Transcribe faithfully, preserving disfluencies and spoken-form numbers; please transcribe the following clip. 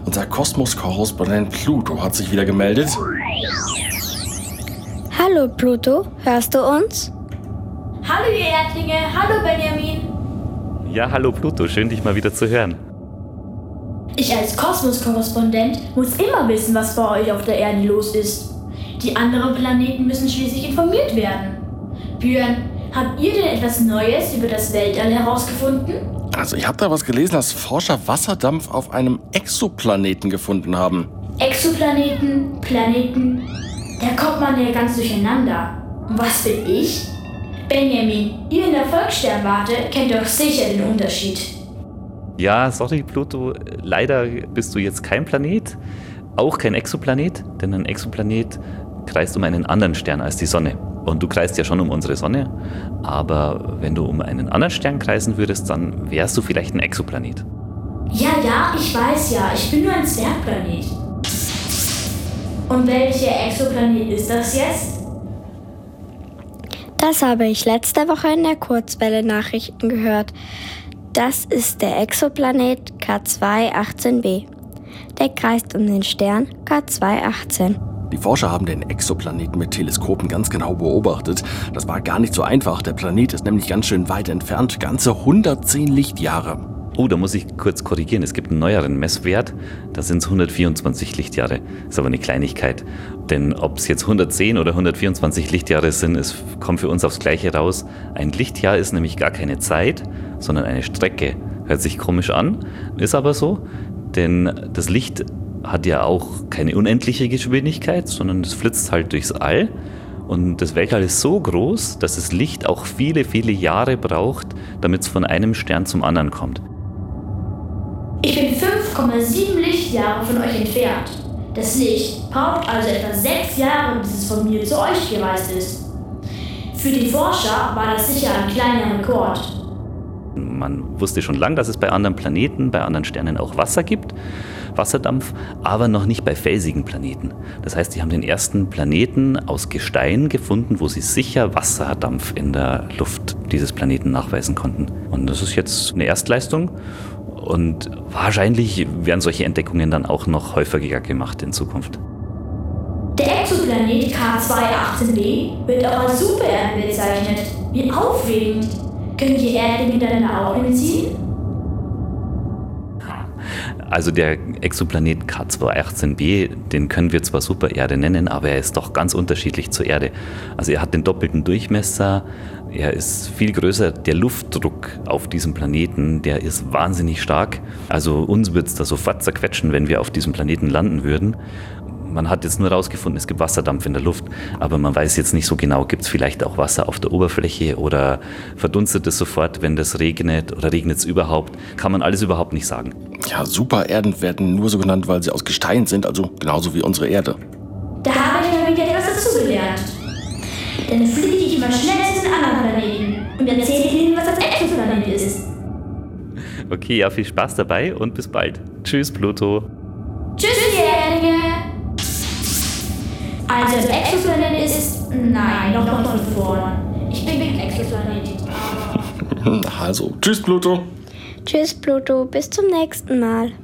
Unser Kosmos-Korrespondent Pluto hat sich wieder gemeldet. Hallo Pluto, hörst du uns? Hallo ihr Erdlinge, hallo Benjamin. Ja, hallo Pluto, schön dich mal wieder zu hören. Ich als Kosmos-Korrespondent muss immer wissen, was bei euch auf der Erde los ist. Die anderen Planeten müssen schließlich informiert werden. Björn, habt ihr denn etwas Neues über das Weltall herausgefunden? Also ich habe da was gelesen, dass Forscher Wasserdampf auf einem Exoplaneten gefunden haben. Exoplaneten, Planeten, da kommt man ja ganz durcheinander. Und was bin ich? Benjamin, ihr in der Volkssternwarte kennt doch sicher den Unterschied. Ja, sorry Pluto, leider bist du jetzt kein Planet, auch kein Exoplanet, denn ein Exoplanet kreist um einen anderen Stern als die Sonne. Und du kreist ja schon um unsere Sonne, aber wenn du um einen anderen Stern kreisen würdest, dann wärst du vielleicht ein Exoplanet. Ja, ja, ich weiß ja, ich bin nur ein Zwergplanet. Und welcher Exoplanet ist das jetzt? Das habe ich letzte Woche in der Kurzwelle-Nachrichten gehört. Das ist der Exoplanet K zwei achtzehn b. Der kreist um den Stern K zwei achtzehn. Die Forscher haben den Exoplaneten mit Teleskopen ganz genau beobachtet. Das war gar nicht so einfach. Der Planet ist nämlich ganz schön weit entfernt, ganze hundertzehn Lichtjahre. Oh, da muss ich kurz korrigieren. Es gibt einen neueren Messwert, da sind es hundertvierundzwanzig Lichtjahre. Ist aber eine Kleinigkeit. Denn ob es jetzt hundertzehn oder hundertvierundzwanzig Lichtjahre sind, es kommt für uns aufs Gleiche raus. Ein Lichtjahr ist nämlich gar keine Zeit, sondern eine Strecke. Hört sich komisch an, ist aber so. Denn das Licht hat ja auch keine unendliche Geschwindigkeit, sondern es flitzt halt durchs All. Und das Weltall ist so groß, dass das Licht auch viele, viele Jahre braucht, damit es von einem Stern zum anderen kommt. Ich bin fünf Komma sieben Lichtjahre von euch entfernt. Das Licht braucht also etwa sechs Jahre, bis es von mir zu euch gereist ist. Für die Forscher war das sicher ein kleiner Rekord. Man wusste schon lange, dass es bei anderen Planeten, bei anderen Sternen auch Wasser gibt, Wasserdampf, aber noch nicht bei felsigen Planeten. Das heißt, die haben den ersten Planeten aus Gestein gefunden, wo sie sicher Wasserdampf in der Luft dieses Planeten nachweisen konnten. Und das ist jetzt eine Erstleistung. Und wahrscheinlich werden solche Entdeckungen dann auch noch häufiger gemacht in Zukunft. Der Exoplanet K zwei achtzehn b wird auch als Supererde bezeichnet. Wie aufregend! Können die Erde miteinander auch hinziehen? Also der Exoplanet K zwei achtzehn b, den können wir zwar Supererde nennen, aber er ist doch ganz unterschiedlich zur Erde. Also er hat den doppelten Durchmesser, er ist viel größer. Der Luftdruck auf diesem Planeten, der ist wahnsinnig stark. Also uns wird es da sofort zerquetschen, wenn wir auf diesem Planeten landen würden. Man hat jetzt nur herausgefunden, es gibt Wasserdampf in der Luft, aber man weiß jetzt nicht so genau, gibt es vielleicht auch Wasser auf der Oberfläche oder verdunstet es sofort, wenn das regnet oder regnet es überhaupt? Kann man alles überhaupt nicht sagen. Ja, Supererden werden nur so genannt, weil sie aus Gestein sind, also genauso wie unsere Erde. Da habe ich mal wieder etwas dazugelernt. Dann fliege ich immer schnell zu den anderen Planeten und erzähle ihnen, was das Exoplanet ist. Okay, ja, viel Spaß dabei und bis bald. Tschüss, Pluto. Tschüss, ihr Erdlinge. Also das Exoplanet ist... Nein, noch noch von vorn. Ich bin kein Exoplanet. Also, tschüss Pluto. Tschüss Pluto, bis zum nächsten Mal.